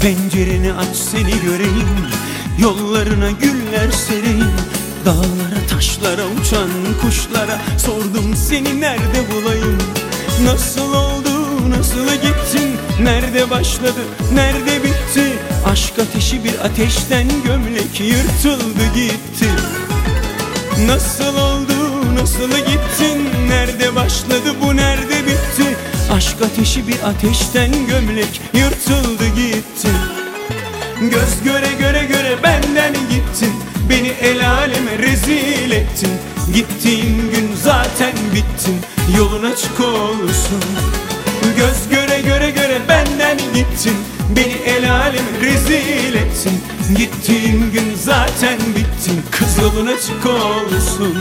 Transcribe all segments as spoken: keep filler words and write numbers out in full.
Pencereni aç seni göreyim, yollarına güller sereyim. Dağlara taşlara uçan kuşlara sordum seni nerede bulayım. Nasıl oldu, nasıl gittin, nerede başladı, nerede bitti? Aşk ateşi bir ateşten gömlek yırtıldı gitti. Nasıl oldu, nasıl gittin, nerede başladı bu, nerede bitti? Aşk ateşi bir ateşten gömlek yırtıldı gitti. Göz göre göre göre benden gittin, beni el aleme rezil ettin. Gittiğin gün zaten bittin, yolun açık olsun. Göz göre göre göre benden gittin, beni el aleme rezil ettin. Gittiğin gün zaten bittin, kız yolun açık olsun.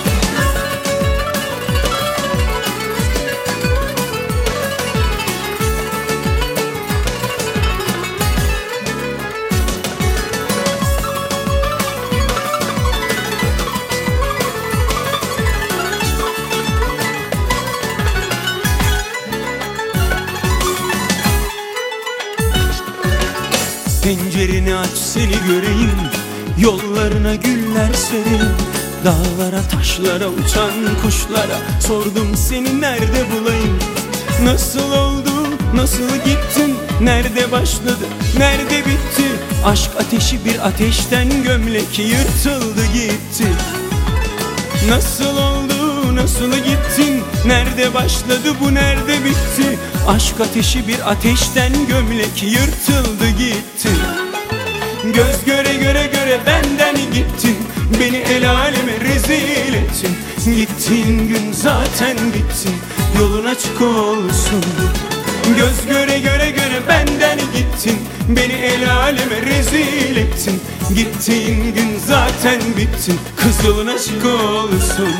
Pencereni aç seni göreyim, yollarına güller sereyim. Dağlara taşlara uçan kuşlara sordum seni nerede bulayım. Nasıl oldu, nasıl gittin, nerede başladı, nerede bitti? Aşk ateşi bir ateşten gömlek yırtıldı gitti. Nasıl oldu, nasıl gittin, nerede başladı bu, nerede bitti? Aşk ateşi bir ateşten gömlek yırtıldı gitti. Göz göre göre göre benden gittin, beni el aleme rezil ettin. Gittiğin gün zaten bittin, yolun açık olsun. Göz göre göre göre benden gittin, beni el aleme rezil ettin. Gittiğin gün zaten bittin, kız yolun açık olsun.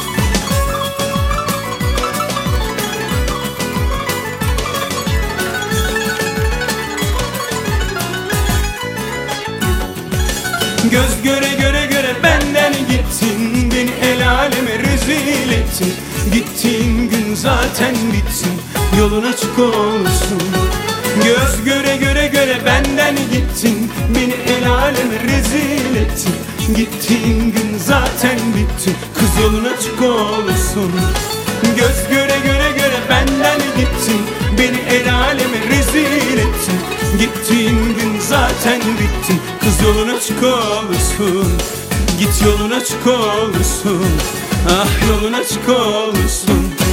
Göz göre göre göre benden gittin, beni el aleme rezil ettin. Gittiğin gün zaten bittin, yolun açık olsun. Göz göre göre göre benden gittin, beni el aleme rezil ettin. Gittiğin gün zaten bitti, kız yolun açık olsun. Göz göre göre göre benden gittin, beni el aleme rezil ettin. Gittiğin gün zaten bittin, kız yolun açık olsun. Git yolun açık olsun, ah yolun açık olsun.